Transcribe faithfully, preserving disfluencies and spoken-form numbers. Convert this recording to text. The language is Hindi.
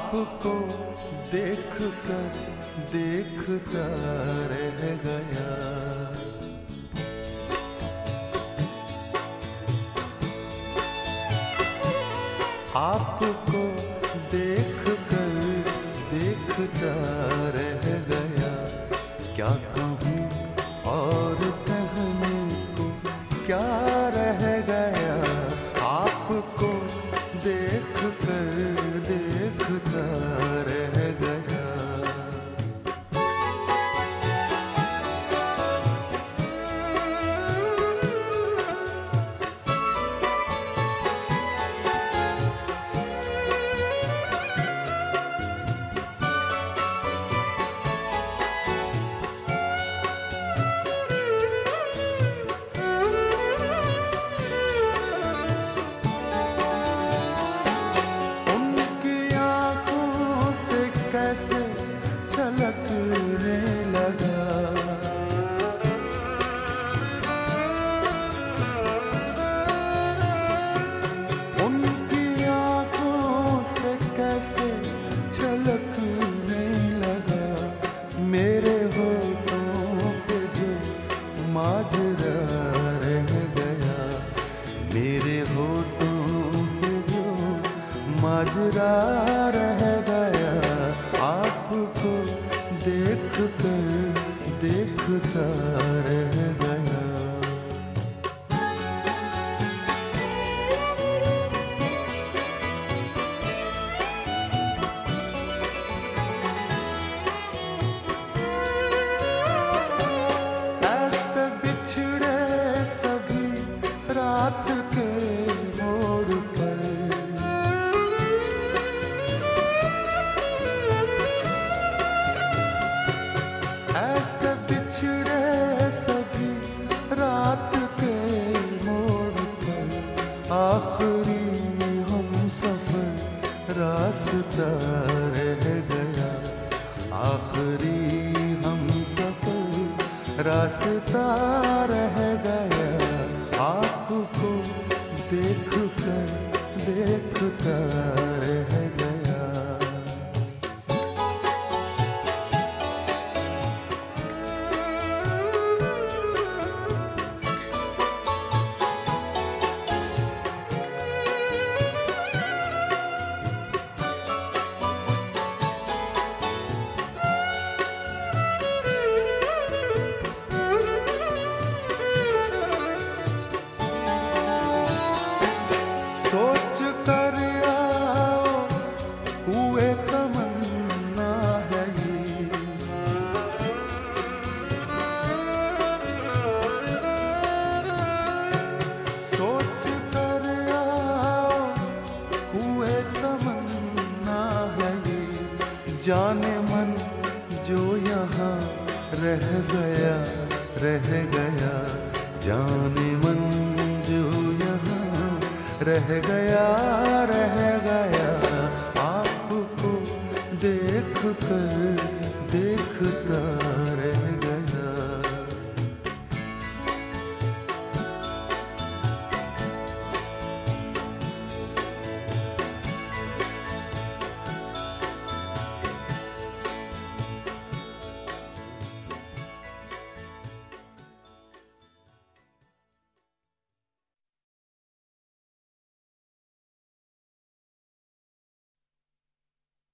आपको देख कर देखता रह गया। आपको देख कर देखता रह गया। क्या कहूँ और कहने को क्या रह गया। आपको देख कर देखता रह गया। कैसे छलकने लगा। उनकी आँखों से कैसे छलकने लगा। मेरे होठों पे जो माजरा रह गया। मेरे होठों पे जो माजरा रह गया। आपको देख कर देखता रह गया। ऐसे बिछड़े सभी रात के मोड़ पर। ऐसे बिछड़े सभी रात के मोड़ पर। आखिरी हम सफर रास्ता रह गया। आखिरी हम सफर रास्ता रह गया। आपको देख कर देखता रह गया। सोच कर आओ कुए तमन्ना है ये। सोच कर आओ कुए तमन्ना है ये। जाने मन जो यहाँ रह गया रह गया। जाने मन जो यहाँ रह गया रह गया। आपको देख कर देखता